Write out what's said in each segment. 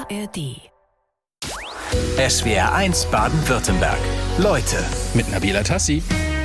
ARD. SWR1 Baden-Württemberg. Leute mit Nabila Tassi.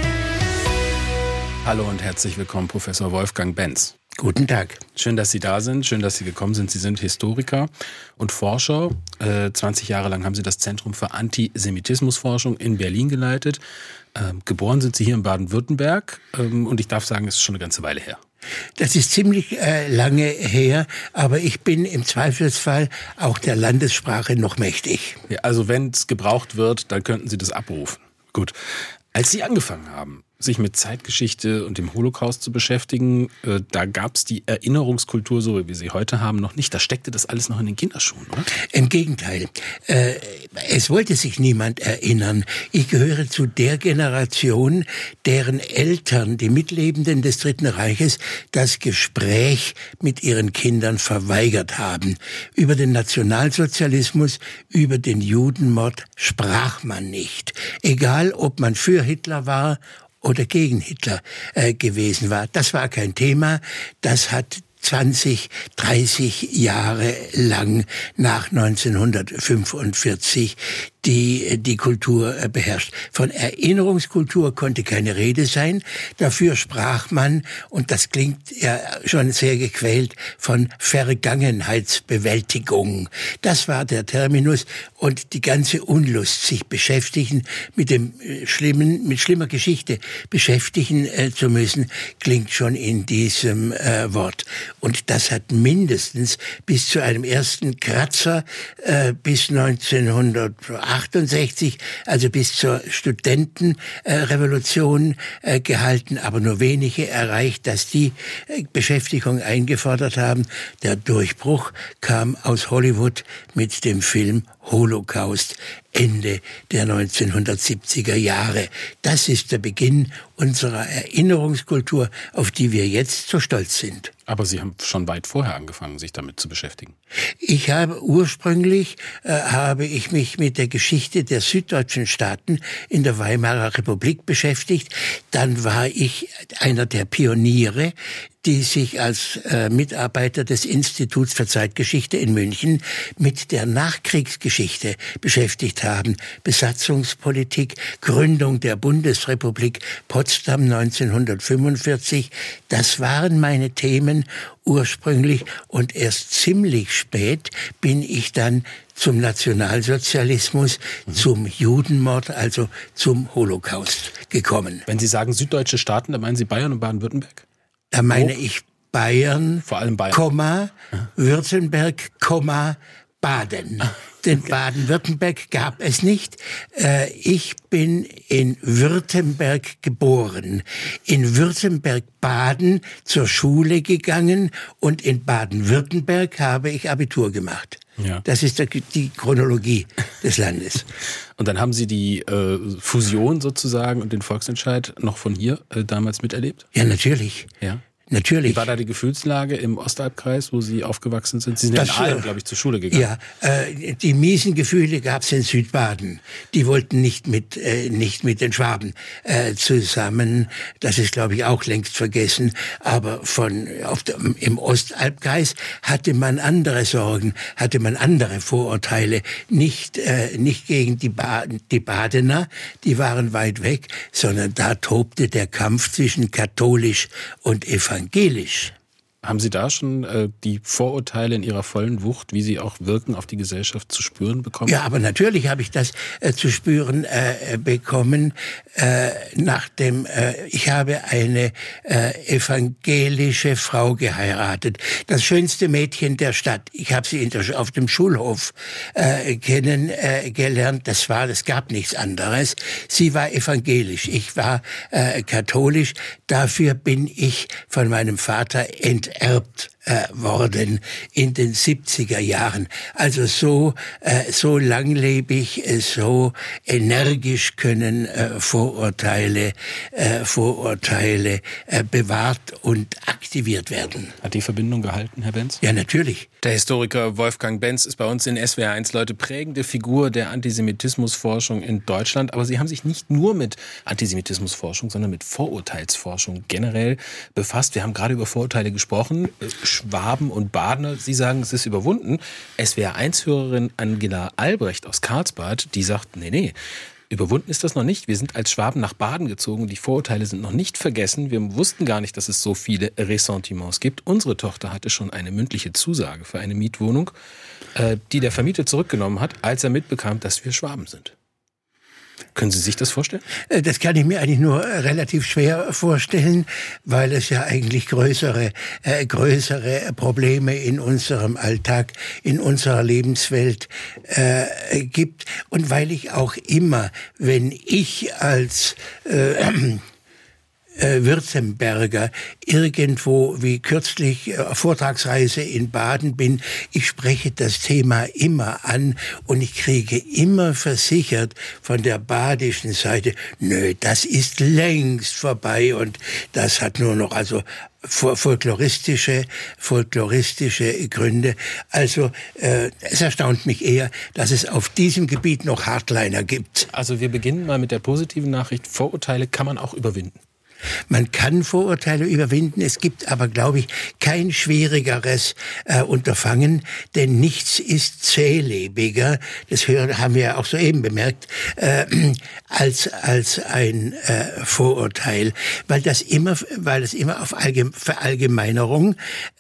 Hallo und herzlich willkommen, Professor Wolfgang Benz. Guten Tag. Schön, dass Sie da sind, schön, dass Sie gekommen sind. Sie sind Historiker und Forscher. 20 Jahre lang haben Sie das Zentrum für Antisemitismusforschung in Berlin geleitet. Geboren sind Sie hier in Baden-Württemberg und ich darf sagen, es ist schon eine ganze Weile her. Das ist ziemlich lange her, aber ich bin im Zweifelsfall auch der Landessprache noch mächtig. Ja, also wenn es gebraucht wird, dann könnten Sie das abrufen. Gut. Als Sie angefangen haben, sich mit Zeitgeschichte und dem Holocaust zu beschäftigen, da gab es die Erinnerungskultur, so wie wir sie heute haben, noch nicht. Da steckte das alles noch in den Kinderschuhen, oder? Im Gegenteil. Es wollte sich niemand erinnern. Ich gehöre zu der Generation, deren Eltern, die Mitlebenden des Dritten Reiches, das Gespräch mit ihren Kindern verweigert haben. Über den Nationalsozialismus, über den Judenmord sprach man nicht. Egal, ob man für Hitler war oder gegen Hitler gewesen war. Das war kein Thema. Das hat 20, 30 Jahre lang nach 1945 die Kultur beherrscht. Von Erinnerungskultur konnte keine Rede sein. Dafür sprach man, und das klingt ja schon sehr gequält, von Vergangenheitsbewältigung. Das war der Terminus, und die ganze Unlust, sich beschäftigen mit schlimmer Geschichte beschäftigen zu müssen, klingt schon in diesem Wort. Und das hat mindestens bis zu einem ersten Kratzer bis 1968, also bis zur Studentenrevolution gehalten, aber nur wenige erreicht, dass die Beschäftigung eingefordert haben. Der Durchbruch kam aus Hollywood mit dem Film Holocaust, Ende der 1970er Jahre. Das ist der Beginn unserer Erinnerungskultur, auf die wir jetzt so stolz sind. Aber Sie haben schon weit vorher angefangen, sich damit zu beschäftigen. Ich habe mich mit der Geschichte der süddeutschen Staaten in der Weimarer Republik beschäftigt. Dann war ich einer der Pioniere, die sich als Mitarbeiter des Instituts für Zeitgeschichte in München mit der Nachkriegsgeschichte beschäftigt haben. Besatzungspolitik, Gründung der Bundesrepublik Potsdam 1945, das waren meine Themen ursprünglich, und erst ziemlich spät bin ich dann zum Nationalsozialismus, zum Judenmord, also zum Holocaust gekommen. Wenn Sie sagen süddeutsche Staaten, dann meinen Sie Bayern und Baden-Württemberg? Da meine ich Bayern, vor allem Bayern, Württemberg, Baden. Denn Baden-Württemberg gab es nicht. Ich bin in Württemberg geboren, in Württemberg-Baden zur Schule gegangen, und in Baden-Württemberg habe ich Abitur gemacht. Ja. Das ist die Chronologie des Landes. Und dann haben Sie die Fusion sozusagen und den Volksentscheid noch von hier damals miterlebt? Ja, natürlich. Ja. Natürlich. Wie war da die Gefühlslage im Ostalbkreis, wo Sie aufgewachsen sind? Sie sind ja in Aalen, glaube ich, zur Schule gegangen. Ja, die miesen Gefühle gab es in Südbaden. Die wollten nicht mit den Schwaben zusammen. Das ist, glaube ich, auch längst vergessen. Aber im Ostalbkreis hatte man andere Sorgen, hatte man andere Vorurteile. Nicht gegen die Badener, die waren weit weg, sondern da tobte der Kampf zwischen katholisch und evangelisch. Haben Sie da schon die Vorurteile in ihrer vollen Wucht, wie sie auch wirken, auf die Gesellschaft zu spüren bekommen? Ja, aber natürlich habe ich das zu spüren bekommen. Ich habe eine evangelische Frau geheiratet. Das schönste Mädchen der Stadt. Ich habe sie auf dem Schulhof kennengelernt. Das gab nichts anderes. Sie war evangelisch. Ich war katholisch. Dafür bin ich von meinem Vater enterbt worden in den 70er Jahren. Also so langlebig, so energisch können Vorurteile bewahrt und aktiviert werden. Hat die Verbindung gehalten, Herr Benz? Ja, natürlich. Der Historiker Wolfgang Benz ist bei uns in SWR1, Leute, prägende Figur der Antisemitismusforschung in Deutschland. Aber Sie haben sich nicht nur mit Antisemitismusforschung, sondern mit Vorurteilsforschung generell befasst. Wir haben gerade über Vorurteile gesprochen. Schwaben und Badener. Sie sagen, es ist überwunden. SWR1-Hörerin Angela Albrecht aus Karlsbad, die sagt, nee, überwunden ist das noch nicht. Wir sind als Schwaben nach Baden gezogen. Die Vorurteile sind noch nicht vergessen. Wir wussten gar nicht, dass es so viele Ressentiments gibt. Unsere Tochter hatte schon eine mündliche Zusage für eine Mietwohnung, die der Vermieter zurückgenommen hat, als er mitbekam, dass wir Schwaben sind. Können Sie sich das vorstellen? Das kann ich mir eigentlich nur relativ schwer vorstellen, weil es ja eigentlich größere Probleme in unserem Alltag, in unserer Lebenswelt gibt. Und weil ich auch immer, wenn ich als Württemberger irgendwo wie kürzlich Vortragsreise in Baden bin. Ich spreche das Thema immer an und ich kriege immer versichert von der badischen Seite, nö, das ist längst vorbei und das hat nur noch folkloristische Gründe. Also es erstaunt mich eher, dass es auf diesem Gebiet noch Hardliner gibt. Also wir beginnen mal mit der positiven Nachricht. Vorurteile kann man auch überwinden. Man kann Vorurteile überwinden, es gibt aber, glaube ich, kein schwierigeres Unterfangen, denn nichts ist zählebiger, das haben wir ja auch soeben bemerkt, als ein Vorurteil, weil das immer auf Verallgemeinerung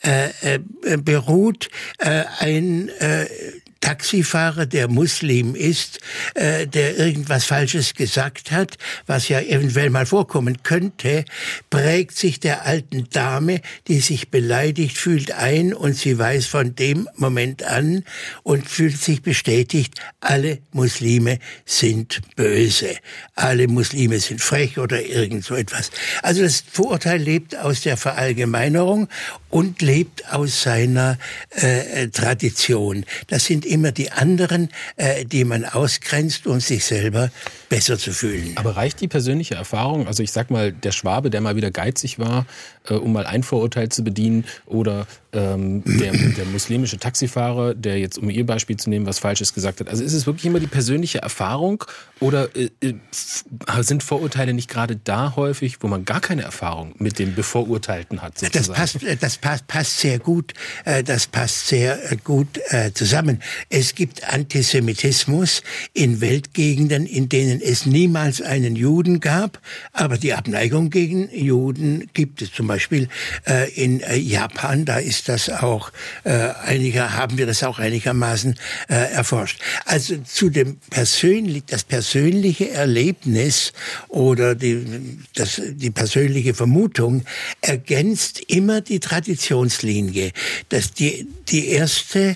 beruht. Ein Taxifahrer, der Muslim ist, der irgendwas Falsches gesagt hat, was ja eventuell mal vorkommen könnte, prägt sich der alten Dame, die sich beleidigt fühlt, ein und sie weiß von dem Moment an und fühlt sich bestätigt, alle Muslime sind böse, alle Muslime sind frech oder irgend so etwas. Also das Vorurteil lebt aus der Verallgemeinerung und lebt aus seiner Tradition. Das sind immer die anderen, die man ausgrenzt, um sich selber besser zu fühlen. Aber reicht die persönliche Erfahrung? Also ich sag mal, der Schwabe, der mal wieder geizig war, um mal ein Vorurteil zu bedienen, oder der muslimische Taxifahrer, der jetzt, um Ihr Beispiel zu nehmen, was Falsches gesagt hat. Also ist es wirklich immer die persönliche Erfahrung oder sind Vorurteile nicht gerade da häufig, wo man gar keine Erfahrung mit dem Bevorurteilten hat, sozusagen? Das passt sehr gut. Das passt sehr gut zusammen. Es gibt Antisemitismus in Weltgegenden, in denen es niemals einen Juden gab, aber die Abneigung gegen Juden gibt es. Zum Beispiel in Japan, da ist das auch haben wir das auch einigermaßen erforscht. Also zu dem das persönliche Erlebnis oder die persönliche Vermutung ergänzt immer die Traditionslinie. Dass die erste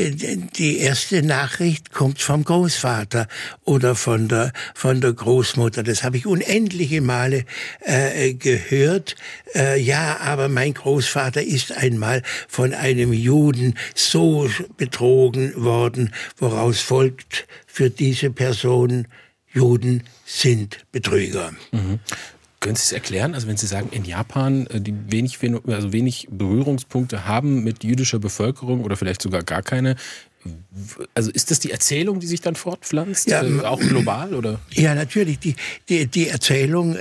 Nachricht kommt vom Großvater oder von der Großmutter. Das habe ich unendliche Male gehört. Ja, aber mein Großvater ist einmal von einem Juden so betrogen worden, woraus folgt für diese Person, Juden sind Betrüger. Mhm. Können Sie es erklären? Also wenn Sie sagen, in Japan, die wenig Berührungspunkte haben mit jüdischer Bevölkerung oder vielleicht sogar gar keine. Also ist das die Erzählung, die sich dann fortpflanzt, ja, auch global, oder? Ja, natürlich. Die Erzählung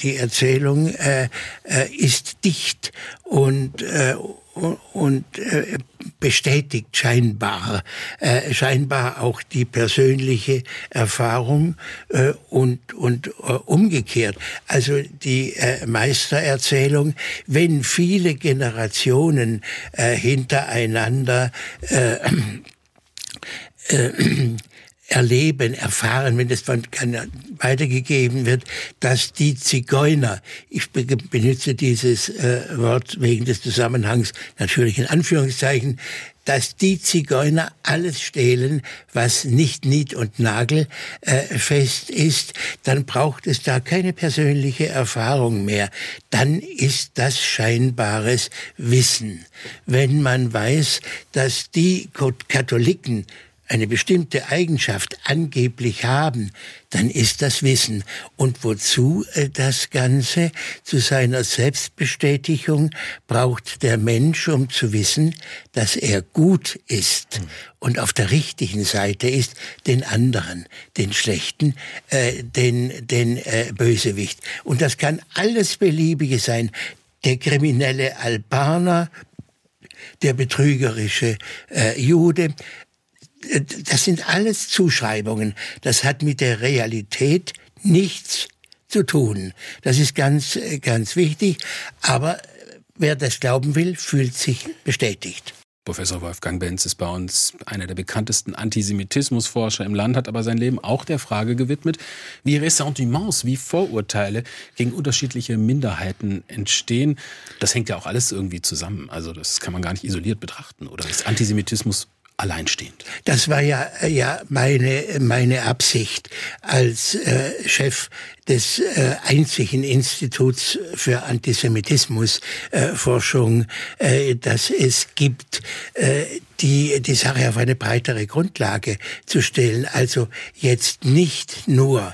ist dicht und bestätigt scheinbar auch die persönliche Erfahrung und umgekehrt. Also die Meistererzählung, wenn viele Generationen hintereinander erfahren, wenn das weitergegeben wird, dass die Zigeuner, ich benutze dieses Wort wegen des Zusammenhangs natürlich in Anführungszeichen, dass die Zigeuner alles stehlen, was nicht nied- und nagelfest ist, dann braucht es da keine persönliche Erfahrung mehr. Dann ist das scheinbares Wissen. Wenn man weiß, dass die Katholiken eine bestimmte Eigenschaft angeblich haben, dann ist das Wissen. Und wozu das Ganze? Zu seiner Selbstbestätigung braucht der Mensch, um zu wissen, dass er gut ist und auf der richtigen Seite ist, den anderen, den Schlechten, den Bösewicht. Und das kann alles Beliebige sein. Der kriminelle Albaner, der betrügerische Jude. Das sind alles Zuschreibungen. Das hat mit der Realität nichts zu tun. Das ist ganz, ganz wichtig. Aber wer das glauben will, fühlt sich bestätigt. Professor Wolfgang Benz ist bei uns einer der bekanntesten Antisemitismusforscher im Land, hat aber sein Leben auch der Frage gewidmet, wie Ressentiments, wie Vorurteile gegen unterschiedliche Minderheiten entstehen. Das hängt ja auch alles irgendwie zusammen. Also das kann man gar nicht isoliert betrachten. Oder ist Antisemitismus alleinstehend? Das war ja meine Absicht als Chef des einzigen Instituts für Antisemitismusforschung, dass es gibt, die Sache auf eine breitere Grundlage zu stellen. Also jetzt nicht nur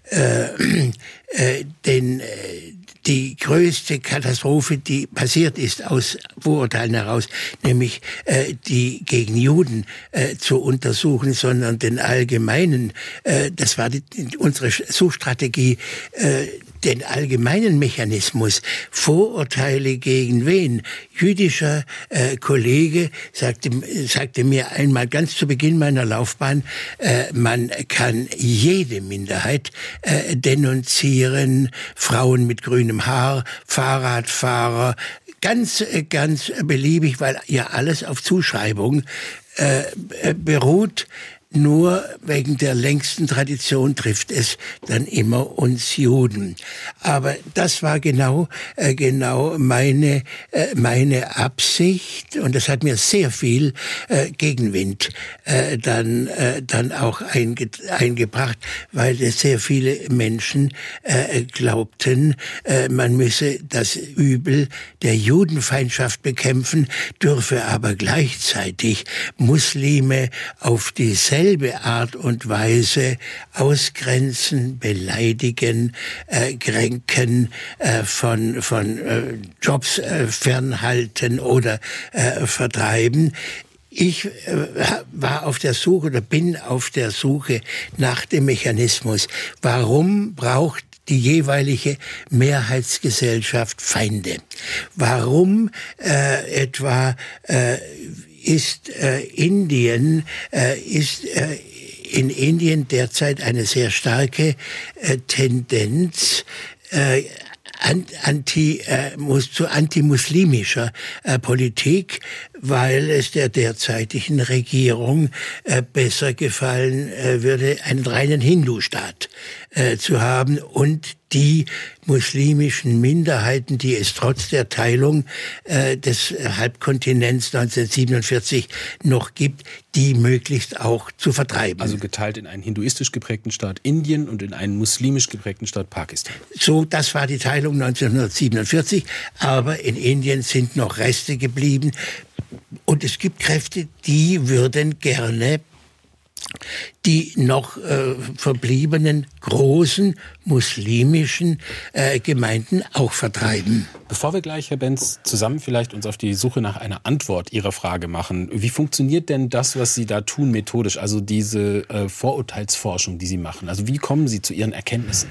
die größte Katastrophe, die passiert ist aus Vorurteilen heraus, nämlich die gegen Juden zu untersuchen, sondern den allgemeinen, das war unsere Suchstrategie, den allgemeinen Mechanismus, Vorurteile gegen wen? Jüdischer Kollege sagte mir einmal ganz zu Beginn meiner Laufbahn, man kann jede Minderheit denunzieren, Frauen mit grünem Haar, Fahrradfahrer, ganz beliebig, weil ja alles auf Zuschreibung beruht. Nur wegen der längsten Tradition trifft es dann immer uns Juden. Aber das war genau meine Absicht, und das hat mir sehr viel Gegenwind dann auch eingebracht, weil es sehr viele Menschen glaubten, man müsse das Übel der Judenfeindschaft bekämpfen, dürfe aber gleichzeitig Muslime auf dieselbe Art und Weise ausgrenzen, beleidigen, kränken, von Jobs fernhalten oder vertreiben. Ich war auf der Suche oder bin auf der Suche nach dem Mechanismus. Warum braucht die jeweilige Mehrheitsgesellschaft Feinde? Warum ist in Indien derzeit eine sehr starke Tendenz zu antimuslimischer Politik, weil es der derzeitigen Regierung besser gefallen würde, einen reinen Hindu-Staat zu haben und die muslimischen Minderheiten, die es trotz der Teilung des Halbkontinents 1947 noch gibt, die möglichst auch zu vertreiben. Also geteilt in einen hinduistisch geprägten Staat Indien und in einen muslimisch geprägten Staat Pakistan. So, das war die Teilung 1947, aber in Indien sind noch Reste geblieben. Und es gibt Kräfte, die würden gerne die noch verbliebenen großen muslimischen Gemeinden auch vertreiben. Bevor wir gleich, Herr Benz, zusammen vielleicht uns auf die Suche nach einer Antwort Ihrer Frage machen, wie funktioniert denn das, was Sie da tun, methodisch, also diese Vorurteilsforschung, die Sie machen? Also wie kommen Sie zu Ihren Erkenntnissen?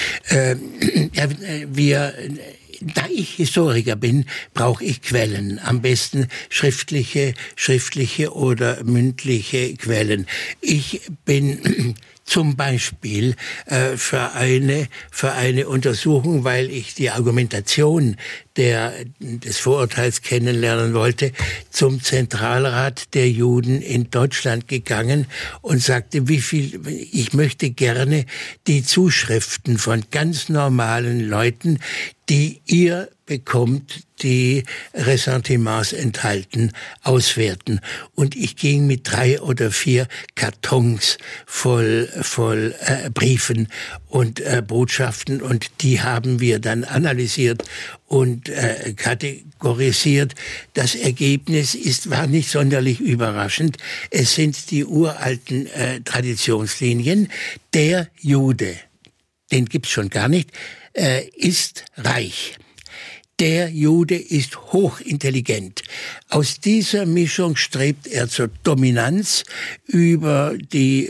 Da ich Historiker bin, brauche ich Quellen. Am besten schriftliche oder mündliche Quellen. Ich bin zum Beispiel für eine Untersuchung, weil ich die Argumentation des Vorurteils kennenlernen wollte, zum Zentralrat der Juden in Deutschland gegangen und sagte, ich möchte gerne die Zuschriften von ganz normalen Leuten, die ihr bekommt, die Ressentiments enthalten, auswerten. Und ich ging mit 3 oder 4 Kartons voll Briefen und Botschaften, und die haben wir dann analysiert und kategorisiert. Das Ergebnis war nicht sonderlich überraschend. Es sind die uralten Traditionslinien. Der Jude, den gibt's schon gar nicht, ist reich. Der Jude ist hochintelligent. Aus dieser Mischung strebt er zur Dominanz über die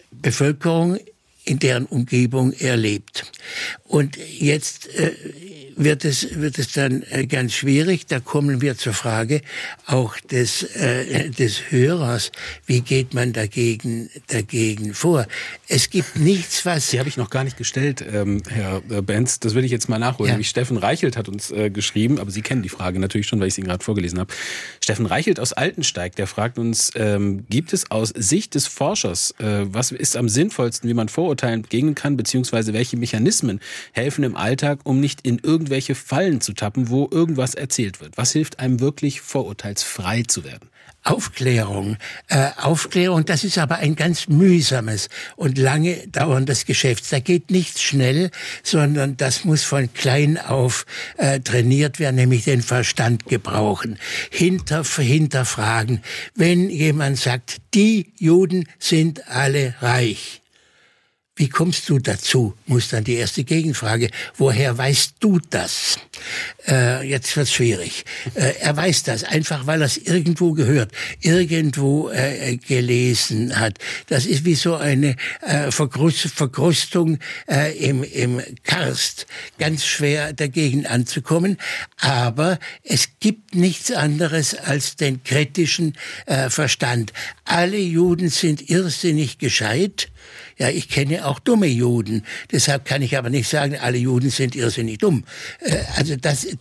Bevölkerung, in deren Umgebung er lebt. Und jetzt wird es dann ganz schwierig. Da kommen wir zur Frage auch des Hörers. Wie geht man dagegen vor? Es gibt nichts, was... Die habe ich noch gar nicht gestellt, Herr Benz. Das will ich jetzt mal nachholen. Ja. Nämlich Steffen Reichelt hat uns geschrieben, aber Sie kennen die Frage natürlich schon, weil ich sie gerade vorgelesen habe. Steffen Reichelt aus Altensteig, der fragt uns, gibt es aus Sicht des Forschers, was ist am sinnvollsten, wie man Vorurteilen begegnen kann, beziehungsweise welche Mechanismen helfen im Alltag, um nicht in irgendwelche Fallen zu tappen, wo irgendwas erzählt wird? Was hilft einem wirklich, vorurteilsfrei zu werden? Aufklärung, das ist aber ein ganz mühsames und lange dauerndes Geschäft. Da geht nichts schnell, sondern das muss von klein auf trainiert werden, nämlich den Verstand gebrauchen. Hinterfragen. Wenn jemand sagt, die Juden sind alle reich. Wie kommst du dazu? Muss dann die erste Gegenfrage. Woher weißt du das? Jetzt wird's schwierig. Er weiß das einfach, weil er es irgendwo gehört, irgendwo gelesen hat. Das ist wie so eine Verkrustung im Karst. Ganz schwer dagegen anzukommen. Aber es gibt nichts anderes als den kritischen Verstand. Alle Juden sind irrsinnig gescheit. Ja, ich kenne auch dumme Juden. Deshalb kann ich aber nicht sagen, alle Juden sind irrsinnig dumm. Also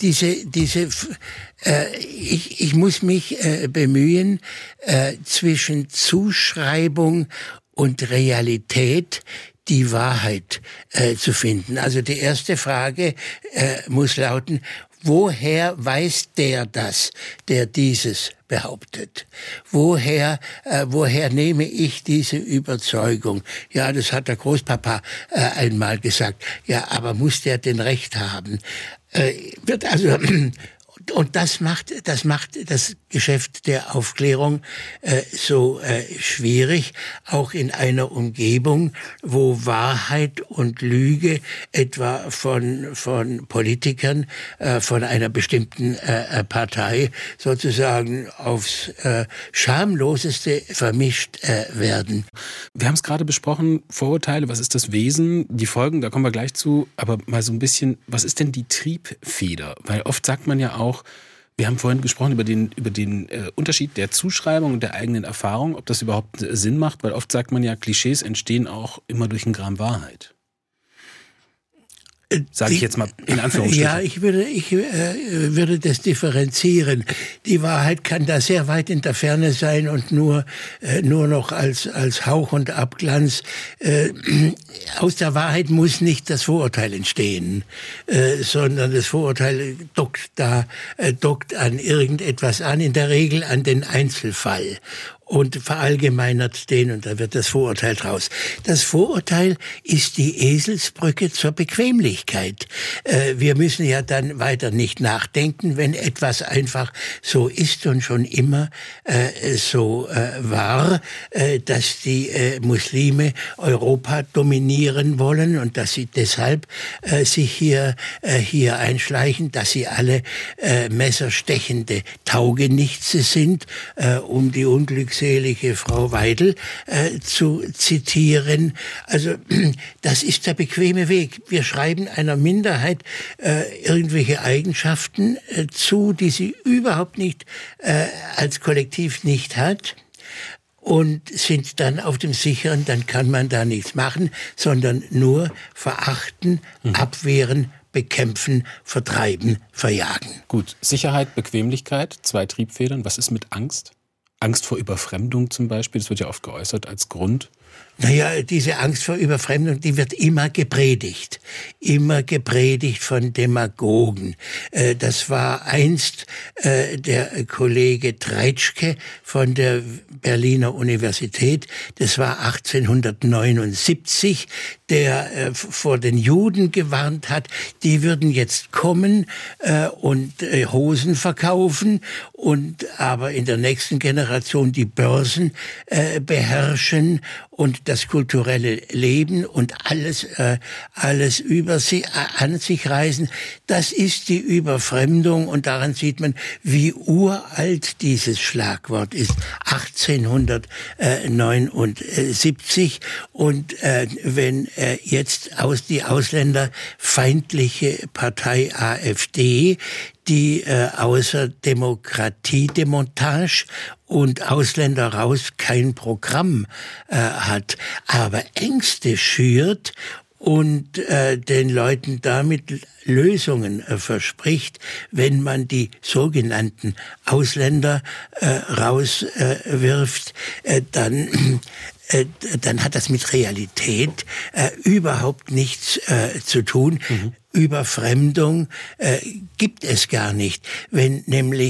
ich muss mich bemühen, zwischen Zuschreibung und Realität die Wahrheit zu finden. Also die erste Frage muss lauten: Woher weiß der das, der dieses behauptet? Woher nehme ich diese Überzeugung? Ja, das hat der Großpapa einmal gesagt. Ja, aber muss der denn Recht haben? Und das macht das Geschäft der Aufklärung so schwierig, auch in einer Umgebung, wo Wahrheit und Lüge etwa von Politikern von einer bestimmten Partei sozusagen aufs Schamloseste vermischt werden. Wir haben es gerade besprochen, Vorurteile, was ist das Wesen, die Folgen, da kommen wir gleich zu, aber mal so ein bisschen, was ist denn die Triebfeder? Weil oft sagt man ja auch, wir haben vorhin gesprochen über den Unterschied der Zuschreibung und der eigenen Erfahrung, ob das überhaupt Sinn macht, weil oft sagt man ja, Klischees entstehen auch immer durch ein Gramm Wahrheit. Sage ich jetzt mal in Anführungsstrichen. Ja, ich würde das differenzieren. Die Wahrheit kann da sehr weit in der Ferne sein und nur noch als Hauch und Abglanz. Aus der Wahrheit muss nicht das Vorurteil entstehen, sondern das Vorurteil dockt an irgendetwas an, in der Regel an den Einzelfall. Und verallgemeinert den, und da wird das Vorurteil draus. Das Vorurteil ist die Eselsbrücke zur Bequemlichkeit. Wir müssen ja dann weiter nicht nachdenken, wenn etwas einfach so ist und schon immer so war, dass die Muslime Europa dominieren wollen und dass sie deshalb sich hier einschleichen, dass sie alle messerstechende Taugenichtse sind, um die unglückselige Frau Weidel zu zitieren. Also das ist der bequeme Weg. Wir schreiben einer Minderheit irgendwelche Eigenschaften zu, die sie überhaupt nicht als Kollektiv nicht hat. Und sind dann auf dem Sicheren, dann kann man da nichts machen, sondern nur verachten, abwehren, bekämpfen, vertreiben, verjagen. Gut, Sicherheit, Bequemlichkeit, 2 Triebfedern. Was ist mit Angst? Angst vor Überfremdung zum Beispiel, das wird ja oft geäußert als Grund. Naja, diese Angst vor Überfremdung, die wird immer gepredigt von Demagogen. Das war einst der Kollege Treitschke von der Berliner Universität, das war 1879, der vor den Juden gewarnt hat, die würden jetzt kommen und Hosen verkaufen und aber in der nächsten Generation die Börsen beherrschen und das kulturelle Leben und alles an sich reißen, das ist die Überfremdung, und daran sieht man, wie uralt dieses Schlagwort ist. 1879, und wenn jetzt die ausländerfeindliche Partei AfD, die außer Demokratiedemontage und Ausländer raus kein Programm hat, aber Ängste schürt und den Leuten damit Lösungen verspricht, wenn man die sogenannten Ausländer rauswirft, dann hat das mit Realität überhaupt nichts zu tun. Überfremdung gibt es gar nicht. Wenn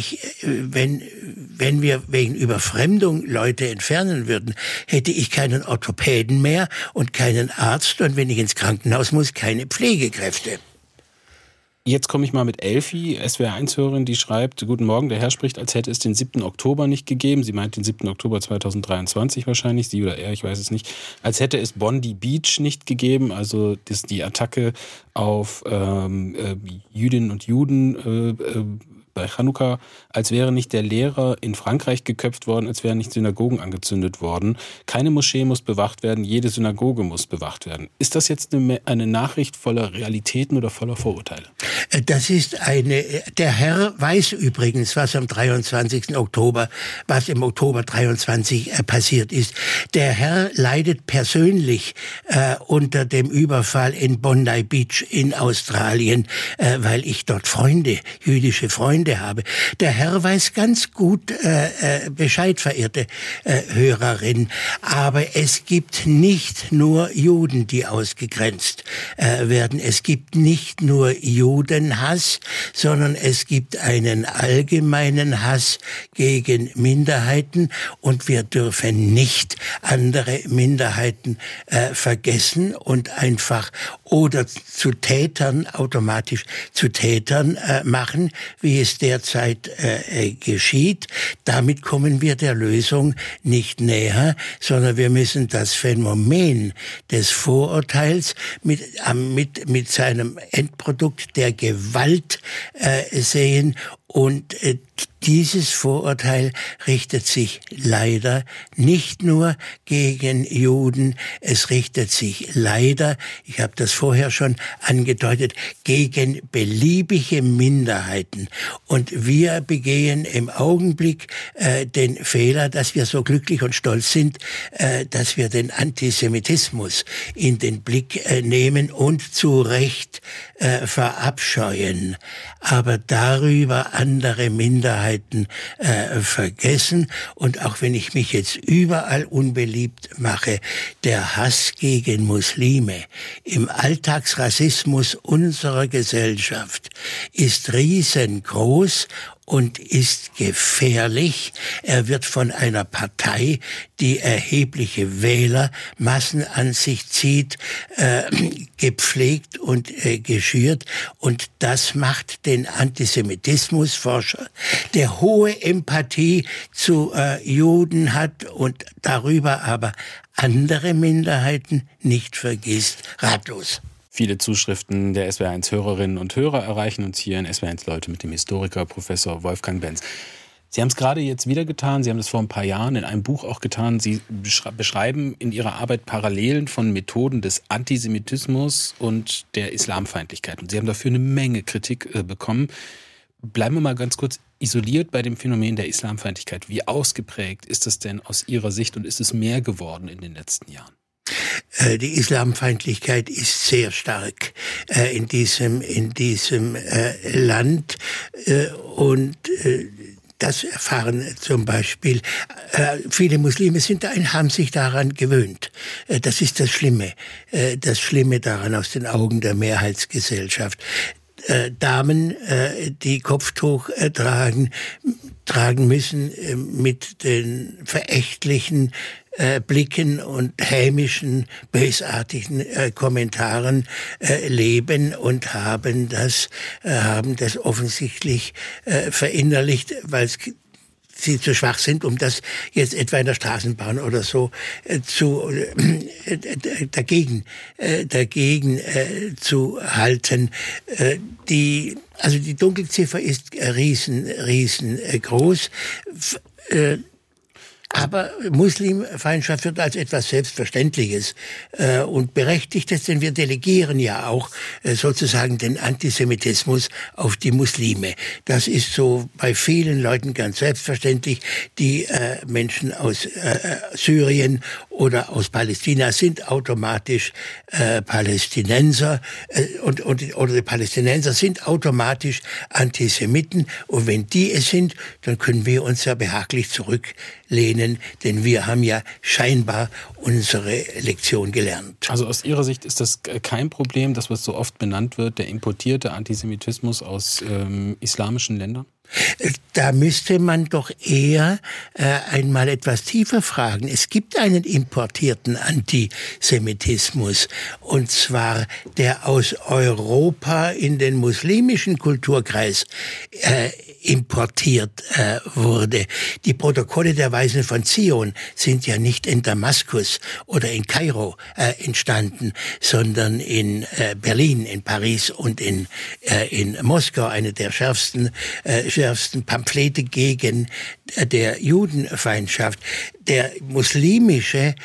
wir wegen Überfremdung Leute entfernen würden, hätte ich keinen Orthopäden mehr und keinen Arzt, und wenn ich ins Krankenhaus muss, keine Pflegekräfte. Jetzt komme ich mal mit Elfi, SWR1-Hörerin, die schreibt: Guten Morgen, der Herr spricht, als hätte es den 7. Oktober nicht gegeben. Sie meint den 7. Oktober 2023 wahrscheinlich, sie oder er, ich weiß es nicht. Als hätte es Bondi Beach nicht gegeben, also die Attacke auf Jüdinnen und Juden bei Chanukka, als wäre nicht der Lehrer in Frankreich geköpft worden, als wären nicht Synagogen angezündet worden. Keine Moschee muss bewacht werden, jede Synagoge muss bewacht werden. Ist das jetzt eine Nachricht voller Realitäten oder voller Vorurteile? Das ist der Herr weiß übrigens, was im Oktober 23 passiert ist. Der Herr leidet persönlich unter dem Überfall in Bondi Beach in Australien, weil ich dort jüdische Freunde habe. Der Herr weiß ganz gut Bescheid, verehrte Hörerin. Aber es gibt nicht nur Juden, die ausgegrenzt werden. Es gibt nicht nur Judenhass, sondern es gibt einen allgemeinen Hass gegen Minderheiten, und wir dürfen nicht andere Minderheiten vergessen und einfach oder automatisch zu Tätern machen, wie es derzeit geschieht. Damit kommen wir der Lösung nicht näher, sondern wir müssen das Phänomen des Vorurteils mit seinem Endprodukt der Gewalt sehen. Und dieses Vorurteil richtet sich leider nicht nur gegen Juden, es richtet sich leider, ich habe das vorher schon angedeutet, gegen beliebige Minderheiten. Und wir begehen im Augenblick den Fehler, dass wir so glücklich und stolz sind, dass wir den Antisemitismus in den Blick nehmen und zu Recht verabscheuen, aber darüber andere Minderheiten vergessen. Und auch wenn ich mich jetzt überall unbeliebt mache, der Hass gegen Muslime im Alltagsrassismus unserer Gesellschaft ist riesengroß und ist gefährlich. Er wird von einer Partei, die erhebliche Wählermassen an sich zieht, gepflegt und geschürt. Und das macht den Antisemitismusforscher, der hohe Empathie zu Juden hat und darüber aber andere Minderheiten nicht vergisst, ratlos. Viele Zuschriften der SWR1-Hörerinnen und Hörer erreichen uns hier in SWR1 Leute mit dem Historiker Professor Wolfgang Benz. Sie haben es gerade jetzt wieder getan, Sie haben es vor ein paar Jahren in einem Buch auch getan. Sie beschreiben in Ihrer Arbeit Parallelen von Methoden des Antisemitismus und der Islamfeindlichkeit. Und Sie haben dafür eine Menge Kritik bekommen. Bleiben wir mal ganz kurz isoliert bei dem Phänomen der Islamfeindlichkeit. Wie ausgeprägt ist das denn aus Ihrer Sicht und ist es mehr geworden in den letzten Jahren? Die Islamfeindlichkeit ist sehr stark in diesem Land, und das erfahren zum Beispiel viele Muslime haben sich daran gewöhnt. Das ist das Schlimme daran aus den Augen der Mehrheitsgesellschaft. Damen, die Kopftuch tragen müssen, mit den verächtlichen Blicken und hämischen, bösartigen Kommentaren leben und haben das offensichtlich verinnerlicht, weil sie zu schwach sind, um das jetzt etwa in der Straßenbahn oder so dagegen zu halten. Die Dunkelziffer ist riesengroß. Aber Muslimfeindschaft wird als etwas Selbstverständliches und Berechtigtes, denn wir delegieren ja auch sozusagen den Antisemitismus auf die Muslime. Das ist so bei vielen Leuten ganz selbstverständlich. Die Menschen aus Syrien oder aus Palästina sind automatisch Palästinenser oder die Palästinenser sind automatisch Antisemiten. Und wenn die es sind, dann können wir uns ja behaglich zurücklehnen, denn wir haben ja scheinbar unsere Lektion gelernt. Also aus Ihrer Sicht ist das kein Problem, das was so oft benannt wird, der importierte Antisemitismus aus islamischen Ländern? Da müsste man doch eher einmal etwas tiefer fragen. Es gibt einen importierten Antisemitismus, und zwar der aus Europa in den muslimischen Kulturkreis importiert wurde. Die Protokolle der Weisen von Zion sind ja nicht in Damaskus oder in Kairo entstanden, sondern in Berlin, in Paris und in Moskau, eine der schärfsten Pamphlete gegen der Judenfeindschaft. Der muslimische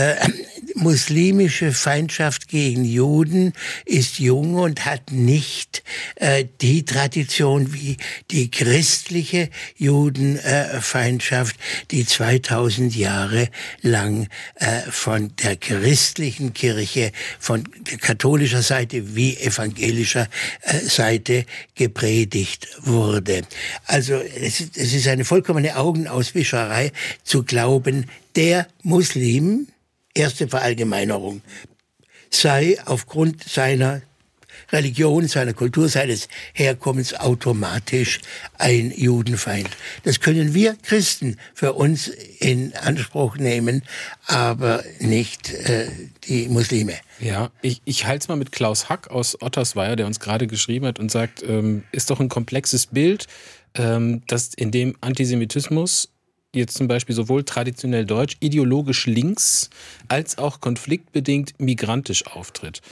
Feindschaft gegen Juden ist jung und hat nicht die Tradition wie die christliche Judenfeindschaft, die 2000 Jahre lang von der christlichen Kirche, von katholischer Seite wie evangelischer Seite gepredigt wurde. Also es ist eine vollkommene Augenauswischerei zu glauben, der Muslim, erste Verallgemeinerung, sei aufgrund seiner Religion, seiner Kultur, seines Herkommens automatisch ein Judenfeind. Das können wir Christen für uns in Anspruch nehmen, aber nicht die Muslime. Ja, ich halte es mal mit Klaus Hack aus Ottersweier, der uns gerade geschrieben hat und sagt, ist doch ein komplexes Bild, dass in dem Antisemitismus jetzt zum Beispiel sowohl traditionell deutsch, ideologisch links, als auch konfliktbedingt migrantisch auftritt.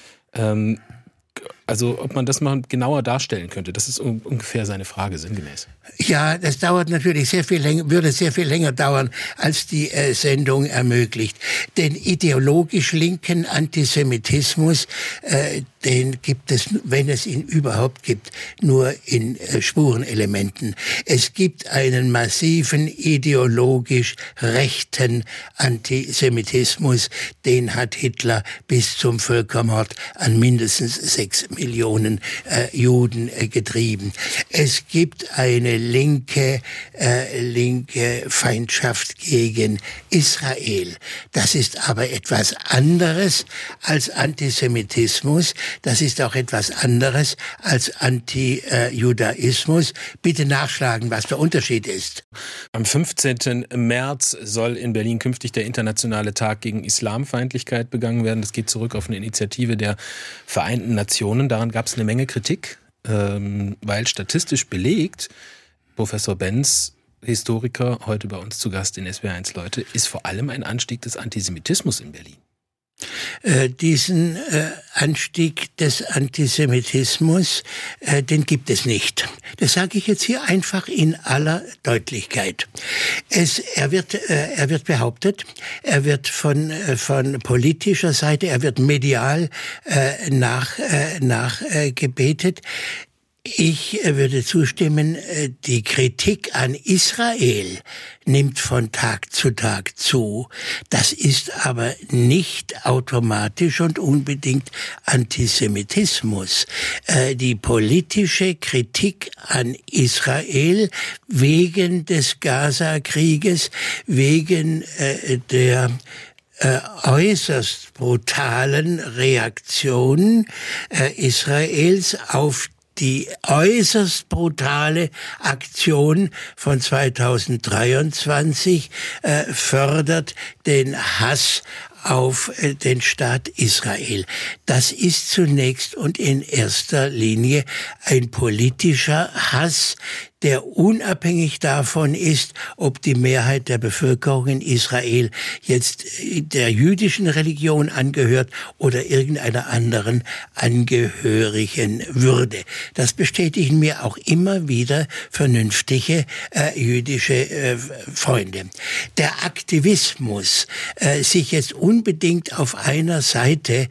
Also ob man das mal genauer darstellen könnte, das ist ungefähr seine Frage, sinngemäß. Ja, das dauert natürlich würde sehr viel länger dauern, als die Sendung ermöglicht. Den ideologisch linken Antisemitismus, den gibt es, wenn es ihn überhaupt gibt, nur in Spurenelementen. Es gibt einen massiven ideologisch rechten Antisemitismus, den hat Hitler bis zum Völkermord an mindestens 6 Millionen Juden getrieben. Es gibt eine linke Feindschaft gegen Israel. Das ist aber etwas anderes als Antisemitismus. Das ist auch etwas anderes als Antijudaismus. Bitte nachschlagen, was der Unterschied ist. Am 15. März soll in Berlin künftig der internationale Tag gegen Islamfeindlichkeit begangen werden. Das geht zurück auf eine Initiative der Vereinten Nationen. Daran gab es eine Menge Kritik, weil statistisch belegt, Professor Benz, Historiker, heute bei uns zu Gast in SWR1 Leute, ist vor allem ein Anstieg des Antisemitismus in Berlin. Diesen Anstieg des Antisemitismus, den gibt es nicht. Das sage ich jetzt hier einfach in aller Deutlichkeit. Er wird behauptet, er wird von politischer Seite, er wird medial nachgebetet. Ich würde zustimmen, die Kritik an Israel nimmt von Tag zu Tag zu. Das ist aber nicht automatisch und unbedingt Antisemitismus. Die politische Kritik an Israel wegen des Gaza-Krieges, wegen der äußerst brutalen Reaktion Israels auf die äußerst brutale Aktion von 2023 fördert den Hass auf den Staat Israel. Das ist zunächst und in erster Linie ein politischer Hass, der unabhängig davon ist, ob die Mehrheit der Bevölkerung in Israel jetzt der jüdischen Religion angehört oder irgendeiner anderen angehörigen würde. Das bestätigen mir auch immer wieder vernünftige jüdische Freunde. Der Aktivismus, sich jetzt unbedingt auf einer Seite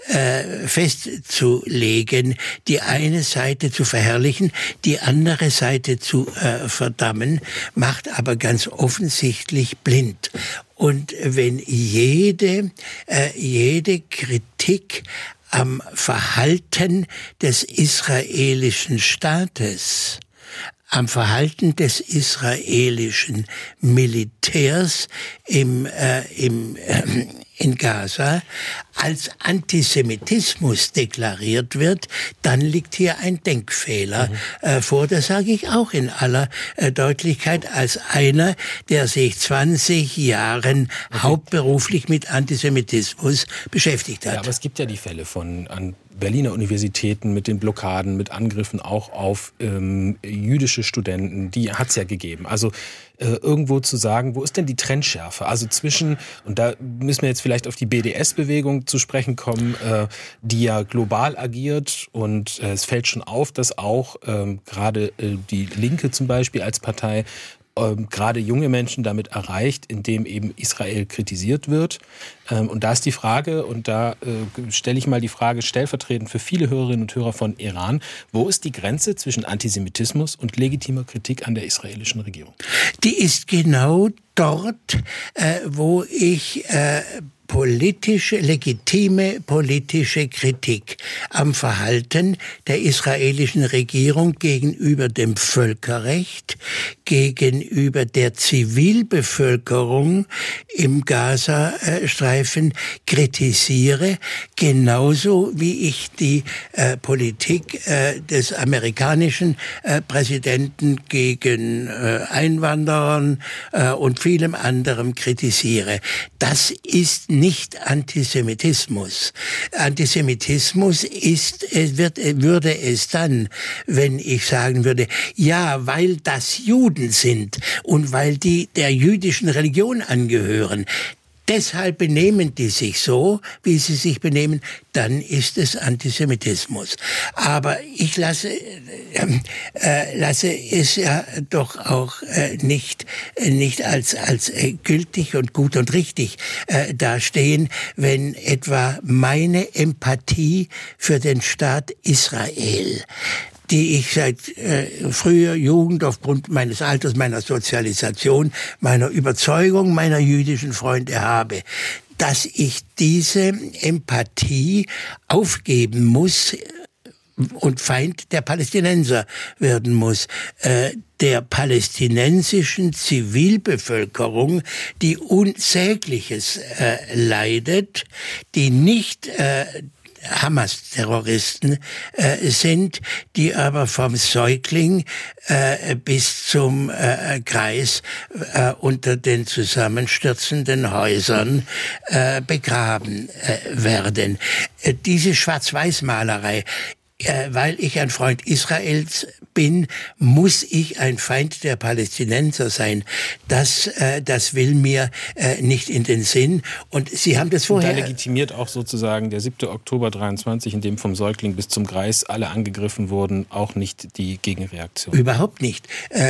festzulegen, die eine Seite zu verherrlichen, die andere Seite zu verdammen, macht aber ganz offensichtlich blind. Und wenn jede Kritik am Verhalten des israelischen Staates, am Verhalten des israelischen Militärs in Gaza als Antisemitismus deklariert wird, dann liegt hier ein Denkfehler vor. Das sage ich auch in aller Deutlichkeit als einer, der sich 20 Jahren hauptberuflich mit Antisemitismus beschäftigt hat. Ja, aber es gibt ja die Fälle an Berliner Universitäten mit den Blockaden, mit Angriffen auch auf jüdische Studenten, die hat es ja gegeben. Also irgendwo zu sagen, wo ist denn die Trendschärfe? Also zwischen, und da müssen wir jetzt vielleicht auf die BDS-Bewegung zu sprechen kommen, die ja global agiert, und es fällt schon auf, dass auch gerade die Linke zum Beispiel als Partei gerade junge Menschen damit erreicht, indem eben Israel kritisiert wird. Und da ist die Frage, und da stelle ich mal die Frage stellvertretend für viele Hörerinnen und Hörer von Iran: Wo ist die Grenze zwischen Antisemitismus und legitimer Kritik an der israelischen Regierung? Die ist genau dort, wo ich legitime politische Kritik am Verhalten der israelischen Regierung gegenüber dem Völkerrecht, gegenüber der Zivilbevölkerung im Gazastreifen kritisiere, genauso wie ich die Politik des amerikanischen Präsidenten gegen Einwanderern und vielem anderem kritisiere. Das ist nicht Antisemitismus. Antisemitismus würde es dann, wenn ich sagen würde, ja, weil das Juden sind und weil die der jüdischen Religion angehören, deshalb benehmen die sich so, wie sie sich benehmen, dann ist es Antisemitismus. Aber ich lasse es ja doch auch nicht als gültig und gut und richtig dastehen, wenn etwa meine Empathie für den Staat Israel, die ich seit früher Jugend aufgrund meines Alters, meiner Sozialisation, meiner Überzeugung, meiner jüdischen Freunde habe, dass ich diese Empathie aufgeben muss und Feind der Palästinenser werden muss, der palästinensischen Zivilbevölkerung, die Unsägliches leidet, die nicht Hamas-Terroristen sind, die aber vom Säugling bis zum Kreis unter den zusammenstürzenden Häusern begraben werden. Diese Schwarz-Weiß-Malerei, weil ich ein Freund Israels bin, muss ich ein Feind der Palästinenser sein. Das will mir nicht in den Sinn. Und Sie haben das vorher... Da legitimiert auch sozusagen der 7. Oktober 23, in dem vom Säugling bis zum Greis alle angegriffen wurden, auch nicht die Gegenreaktion. Überhaupt nicht.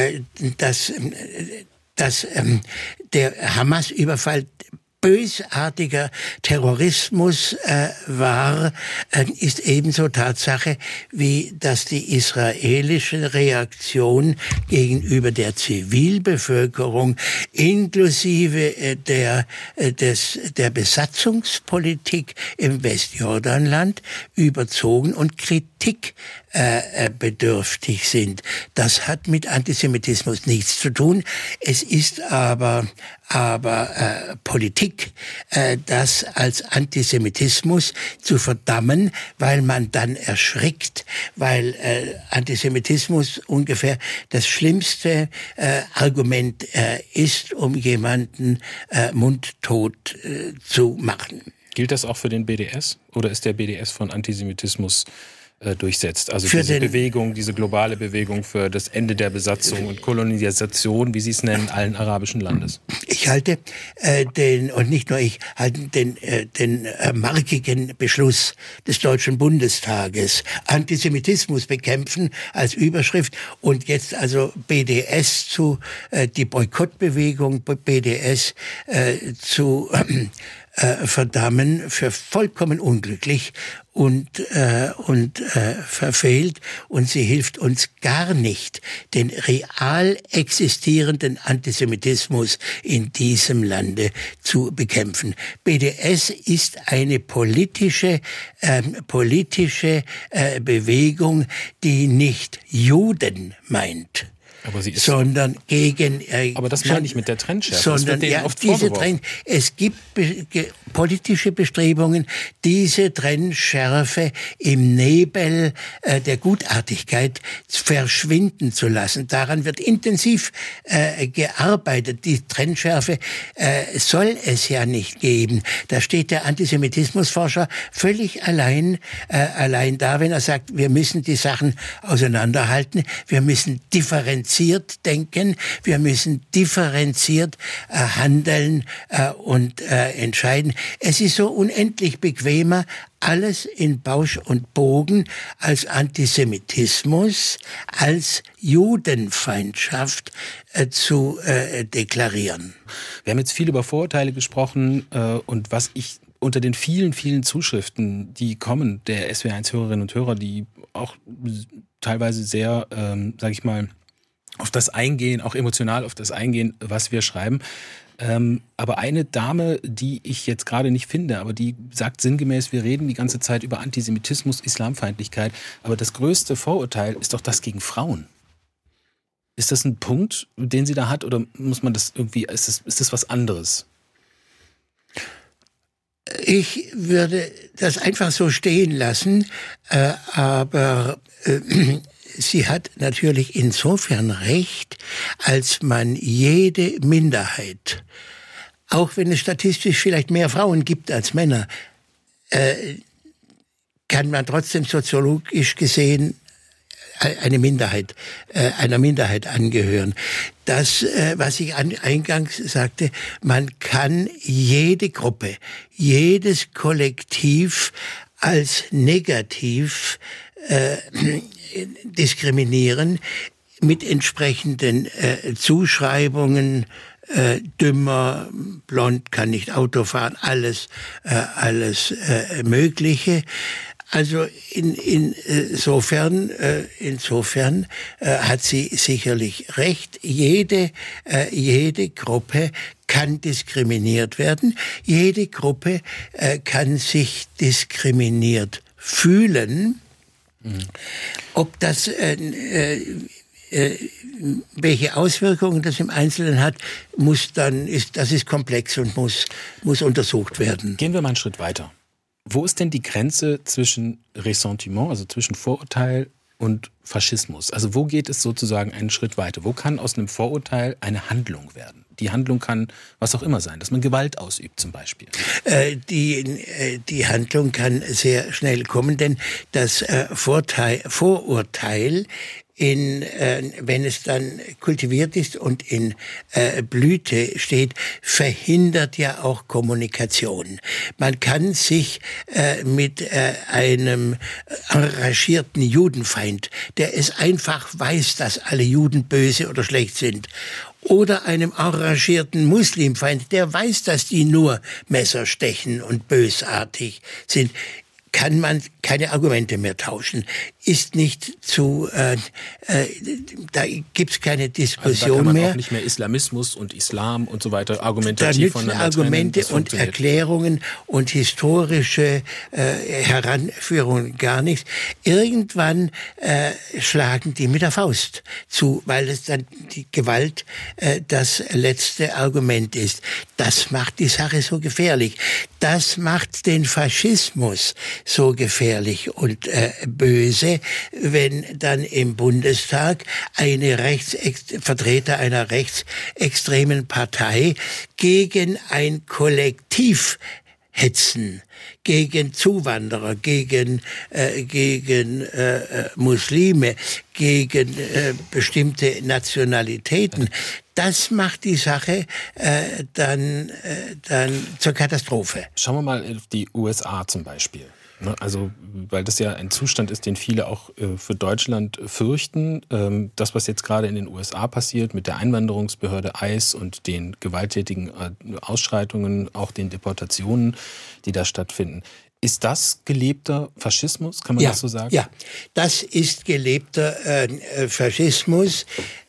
Der Hamas-Überfall bösartiger Terrorismus war, ist ebenso Tatsache, wie dass die israelische Reaktion gegenüber der Zivilbevölkerung inklusive der Besatzungspolitik im Westjordanland überzogen und kritikbedürftig sind. Das hat mit Antisemitismus nichts zu tun. Es ist aber Politik, das als Antisemitismus zu verdammen, weil man dann erschrickt, weil Antisemitismus ungefähr das schlimmste Argument ist, um jemanden mundtot zu machen. Gilt das auch für den BDS? Oder ist der BDS von Antisemitismus durchsetzt. Also diese Bewegung, diese globale Bewegung für das Ende der Besatzung und Kolonisation, wie Sie es nennen, allen arabischen Landes. Ich halte den markigen Beschluss des Deutschen Bundestages, Antisemitismus bekämpfen als Überschrift und jetzt also BDS die Boykottbewegung BDS zu verdammen, für vollkommen unglücklich und verfehlt, und sie hilft uns gar nicht, den real existierenden Antisemitismus in diesem Lande zu bekämpfen. BDS ist eine politische Bewegung, die nicht Juden meint, aber sie ist, sondern gegen. Aber das meine ich mit der Trennschärfe. Sondern es gibt politische Bestrebungen, diese Trennschärfe im Nebel der Gutartigkeit verschwinden zu lassen. Daran wird intensiv gearbeitet. Die Trennschärfe soll es ja nicht geben. Da steht der Antisemitismusforscher völlig allein da, wenn er sagt, wir müssen die Sachen auseinanderhalten, wir müssen differenziert denken, wir müssen differenziert handeln und entscheiden. Es ist so unendlich bequemer, alles in Bausch und Bogen als Antisemitismus, als Judenfeindschaft zu deklarieren. Wir haben jetzt viel über Vorurteile gesprochen und was ich unter den vielen, vielen Zuschriften, die kommen, der SWR1-Hörerinnen und Hörer, die auch teilweise sehr, sage ich mal, auf das eingehen, auch emotional auf das eingehen, was wir schreiben. Aber eine Dame, die ich jetzt gerade nicht finde, aber die sagt sinngemäß, wir reden die ganze Zeit über Antisemitismus, Islamfeindlichkeit, aber das größte Vorurteil ist doch das gegen Frauen. Ist das ein Punkt, den sie da hat, oder muss man das irgendwie, ist das was anderes? Ich würde das einfach so stehen lassen, aber sie hat natürlich insofern recht, als man jede Minderheit, auch wenn es statistisch vielleicht mehr Frauen gibt als Männer, kann man trotzdem soziologisch gesehen einer Minderheit angehören. Das, was ich eingangs sagte, man kann jede Gruppe, jedes Kollektiv als negativ diskriminieren mit entsprechenden Zuschreibungen, dümmer, blond, kann nicht Auto fahren, alles Mögliche. Also insofern hat sie sicherlich recht. Jede Gruppe kann diskriminiert werden. Jede Gruppe kann sich diskriminiert fühlen. Ob das welche Auswirkungen das im Einzelnen hat, das ist komplex und muss untersucht werden. Gehen wir mal einen Schritt weiter. Wo ist denn die Grenze zwischen Ressentiment, also zwischen Vorurteil und Faschismus? Also wo geht es sozusagen einen Schritt weiter? Wo kann aus einem Vorurteil eine Handlung werden? Die Handlung kann was auch immer sein, dass man Gewalt ausübt zum Beispiel. Die Handlung kann sehr schnell kommen, denn das Vorurteil wenn es dann kultiviert ist und in Blüte steht, verhindert ja auch Kommunikation. Man kann sich mit einem enragierten Judenfeind, der es einfach weiß, dass alle Juden böse oder schlecht sind, oder einem enragierten Muslimfeind, der weiß, dass die nur Messer stechen und bösartig sind, kann man keine Argumente mehr tauschen. Ist nicht da gibt's keine Diskussion mehr. Also da kann man auch nicht mehr Islamismus und Islam und so weiter argumentativ voneinander trennen. Argumente und Erklärungen und historische Heranführungen gar nichts. Irgendwann schlagen die mit der Faust zu, weil es dann die Gewalt das letzte Argument ist. Das macht die Sache so gefährlich. Das macht den Faschismus so gefährlich und böse, wenn dann im Bundestag Vertreter einer rechtsextremen Partei gegen ein Kollektiv hetzen, gegen Zuwanderer, gegen Muslime, gegen bestimmte Nationalitäten. Das macht die Sache dann zur Katastrophe. Schauen wir mal auf die USA zum Beispiel. Also, weil das ja ein Zustand ist, den viele auch für Deutschland fürchten. Das, was jetzt gerade in den USA passiert mit der Einwanderungsbehörde ICE und den gewalttätigen Ausschreitungen, auch den Deportationen, die da stattfinden. Ist das gelebter Faschismus? Kann man das so sagen? Ja, das ist gelebter Faschismus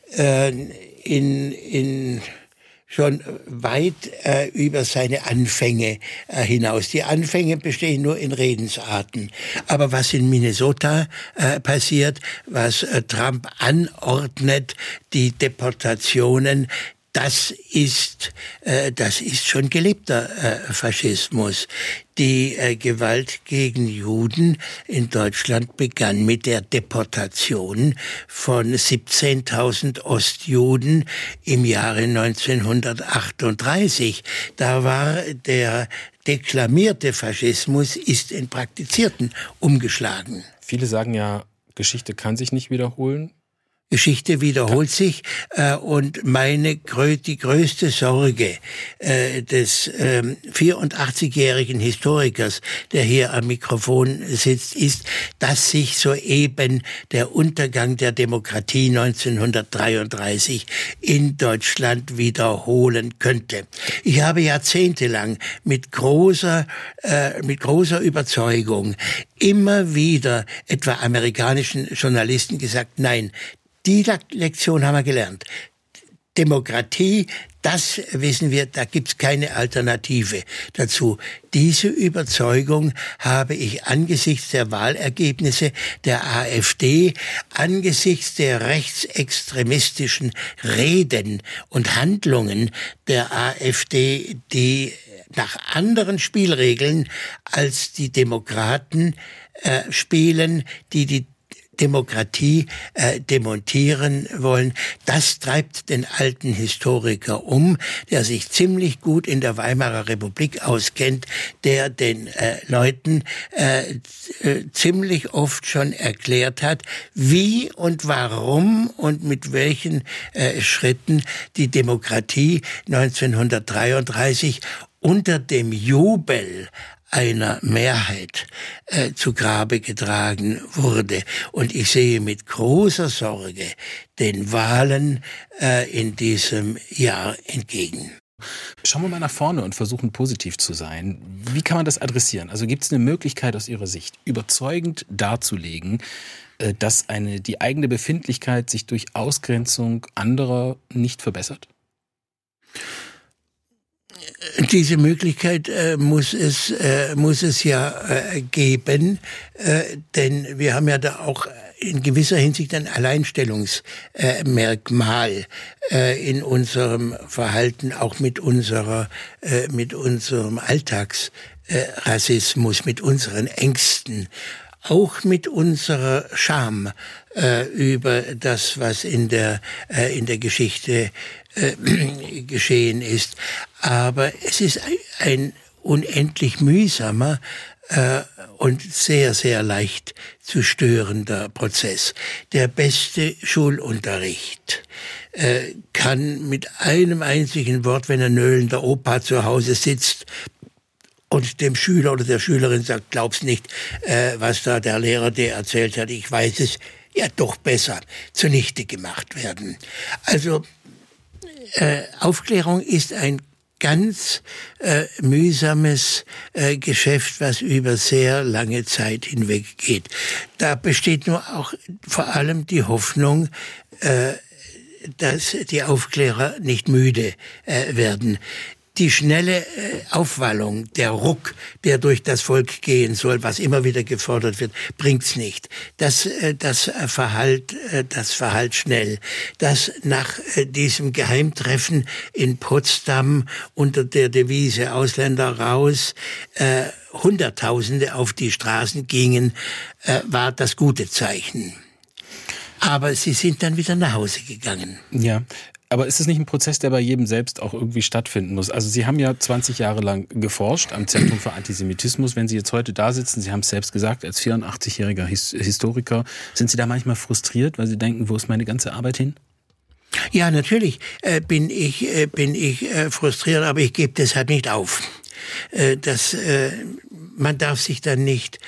schon weit über seine Anfänge hinaus. Die Anfänge bestehen nur in Redensarten. Aber was in Minnesota passiert, was Trump anordnet, die Deportationen, das ist schon gelebter Faschismus. Die Gewalt gegen Juden in Deutschland begann mit der Deportation von 17.000 Ostjuden im Jahre 1938. Da war der deklamierte Faschismus ist in praktizierten umgeschlagen. Viele sagen ja, Geschichte kann sich nicht wiederholen. Geschichte wiederholt sich und die größte Sorge des 84-jährigen Historikers, der hier am Mikrofon sitzt, ist, dass sich soeben der Untergang der Demokratie 1933 in Deutschland wiederholen könnte. Ich habe jahrzehntelang mit großer Überzeugung immer wieder etwa amerikanischen Journalisten gesagt, nein, die Lektion haben wir gelernt. Demokratie, das wissen wir, da gibt's keine Alternative dazu. Diese Überzeugung habe ich angesichts der Wahlergebnisse der AfD, angesichts der rechtsextremistischen Reden und Handlungen der AfD, die nach anderen Spielregeln als die Demokraten spielen, die Demokratie demontieren wollen. Das treibt den alten Historiker der sich ziemlich gut in der Weimarer Republik auskennt, der den Leuten ziemlich oft schon erklärt hat, wie und warum und mit welchen Schritten die Demokratie 1933 unter dem Jubel einer Mehrheit zu Grabe getragen wurde. Und ich sehe mit großer Sorge den Wahlen in diesem Jahr entgegen. Schauen wir mal nach vorne und versuchen positiv zu sein. Wie kann man das adressieren? Also gibt es eine Möglichkeit aus Ihrer Sicht, überzeugend darzulegen, dass die eigene Befindlichkeit sich durch Ausgrenzung anderer nicht verbessert? Diese Möglichkeit muss es ja geben, denn wir haben ja da auch in gewisser Hinsicht ein Alleinstellungsmerkmal in unserem Verhalten, auch mit unserem Alltagsrassismus, mit unseren Ängsten, auch mit unserer Scham über das, was in der Geschichte geschehen ist. Aber es ist ein unendlich mühsamer und sehr, sehr leicht zu störender Prozess. Der beste Schulunterricht kann mit einem einzigen Wort, wenn ein nöhlender Opa zu Hause sitzt und dem Schüler oder der Schülerin sagt, glaubst nicht, was da der Lehrer dir erzählt hat, ich weiß es, ja doch besser zunichte gemacht werden. Also Aufklärung ist ein ganz mühsames Geschäft, was über sehr lange Zeit hinweg geht. Da besteht nur auch vor allem die Hoffnung, dass die Aufklärer nicht müde werden. Die schnelle Aufwallung, der Ruck, der durch das Volk gehen soll, was immer wieder gefordert wird, bringt's nicht. Das verhallt schnell. Das nach diesem Geheimtreffen in Potsdam unter der Devise Ausländer raus, Hunderttausende auf die Straßen gingen, war das gute Zeichen. Aber sie sind dann wieder nach Hause gegangen. Ja. Aber ist es nicht ein Prozess, der bei jedem selbst auch irgendwie stattfinden muss? Also Sie haben ja 20 Jahre lang geforscht am Zentrum für Antisemitismus. Wenn Sie jetzt heute da sitzen, Sie haben es selbst gesagt, als 84-jähriger Historiker, sind Sie da manchmal frustriert, weil Sie denken, wo ist meine ganze Arbeit hin? Ja, natürlich bin ich frustriert, aber ich gebe deshalb nicht auf. Man darf sich dann nicht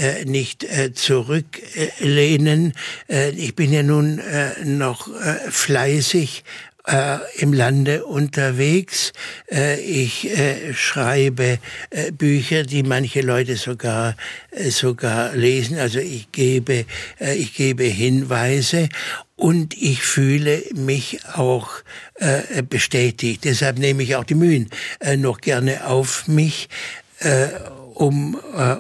zurücklehnen. Ich bin ja nun noch fleißig im Lande unterwegs. Ich schreibe Bücher, die manche Leute sogar lesen. Also ich gebe Hinweise. Und ich fühle mich auch bestätigt. Deshalb nehme ich auch die Mühen noch gerne auf mich, um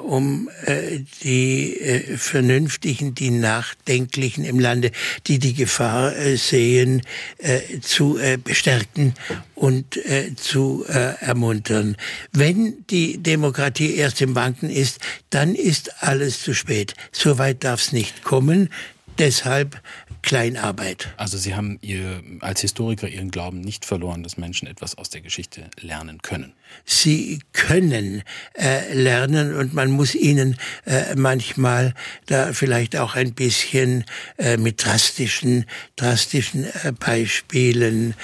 die Vernünftigen, die Nachdenklichen im Lande, die die Gefahr sehen, zu bestärken und zu ermuntern. Wenn die Demokratie erst im Wanken ist, dann ist alles zu spät. So weit darf es nicht kommen. Deshalb Kleinarbeit. Also Sie haben als Historiker Ihren Glauben nicht verloren, dass Menschen etwas aus der Geschichte lernen können. Sie können lernen und man muss ihnen manchmal da vielleicht auch ein bisschen mit drastischen Beispielen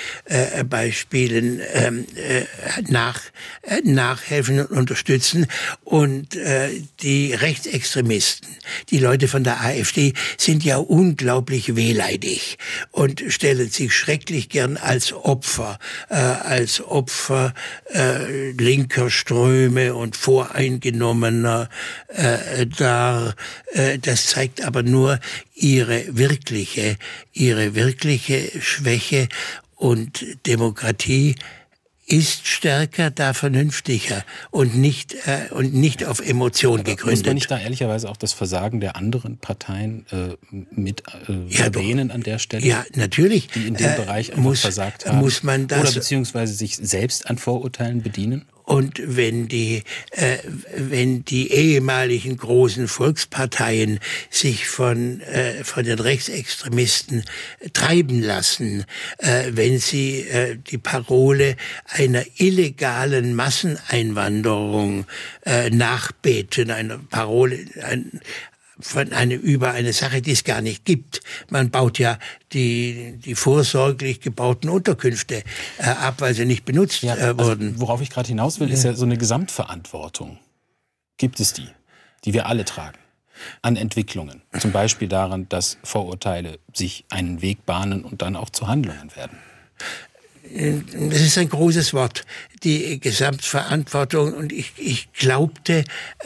nachhelfen und unterstützen. Und die Rechtsextremisten, die Leute von der AfD, sind ja unglaublich wehleidig und stellen sich schrecklich gern als Opfer linker Ströme und Voreingenommener dar. Das zeigt aber nur ihre wirkliche Schwäche, und Demokratie ist stärker, da vernünftiger und nicht auf Emotion gegründet. Muss man nicht da ehrlicherweise auch das Versagen der anderen Parteien erwähnen an der Stelle? Ja, natürlich. Die in dem Bereich einfach versagt haben? Muss man das, oder beziehungsweise sich selbst an Vorurteilen bedienen? Und wenn die ehemaligen großen Volksparteien sich von den Rechtsextremisten treiben lassen, wenn sie die Parole einer illegalen Masseneinwanderung nachbeten, eine Parole, über eine Sache, die es gar nicht gibt. Man baut ja die vorsorglich gebauten Unterkünfte ab, weil sie nicht benutzt wurden. Also, worauf ich gerade hinaus will, ist ja so eine Gesamtverantwortung. Gibt es die wir alle tragen, an Entwicklungen? Zum Beispiel daran, dass Vorurteile sich einen Weg bahnen und dann auch zu Handlungen werden. Das ist ein großes Wort, die Gesamtverantwortung. Und ich glaubte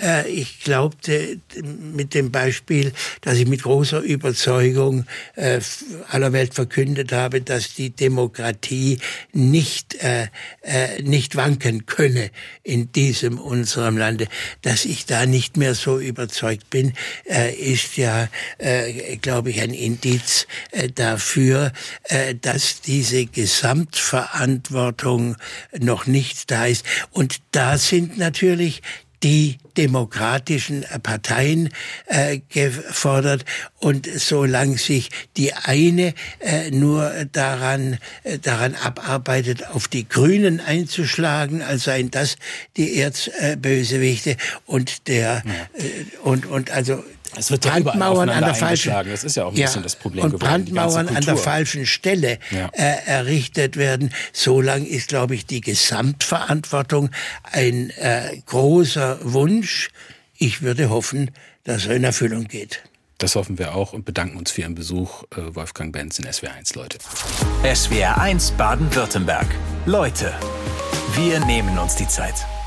mit dem Beispiel, dass ich mit großer Überzeugung aller Welt verkündet habe, dass die Demokratie nicht wanken könne in diesem unserem Lande. Dass ich da nicht mehr so überzeugt bin, ist ja, glaube ich, ein Indiz dafür, dass diese Gesamtverantwortung noch nicht da ist. Und da sind natürlich die demokratischen Parteien gefordert. Und solange sich die eine nur daran abarbeitet, auf die Grünen einzuschlagen, als seien das die Erzbösewichte, und also es wird ja Brandmauern an der falschen, das ist ja auch ein bisschen das Problem und geworden. Brandmauern an der falschen Stelle errichtet werden. Solange ist, glaube ich, die Gesamtverantwortung ein großer Wunsch. Ich würde hoffen, dass er in Erfüllung geht. Das hoffen wir auch und bedanken uns für Ihren Besuch, Wolfgang Benz in SWR1, Leute. SWR1 Baden-Württemberg. Leute, wir nehmen uns die Zeit.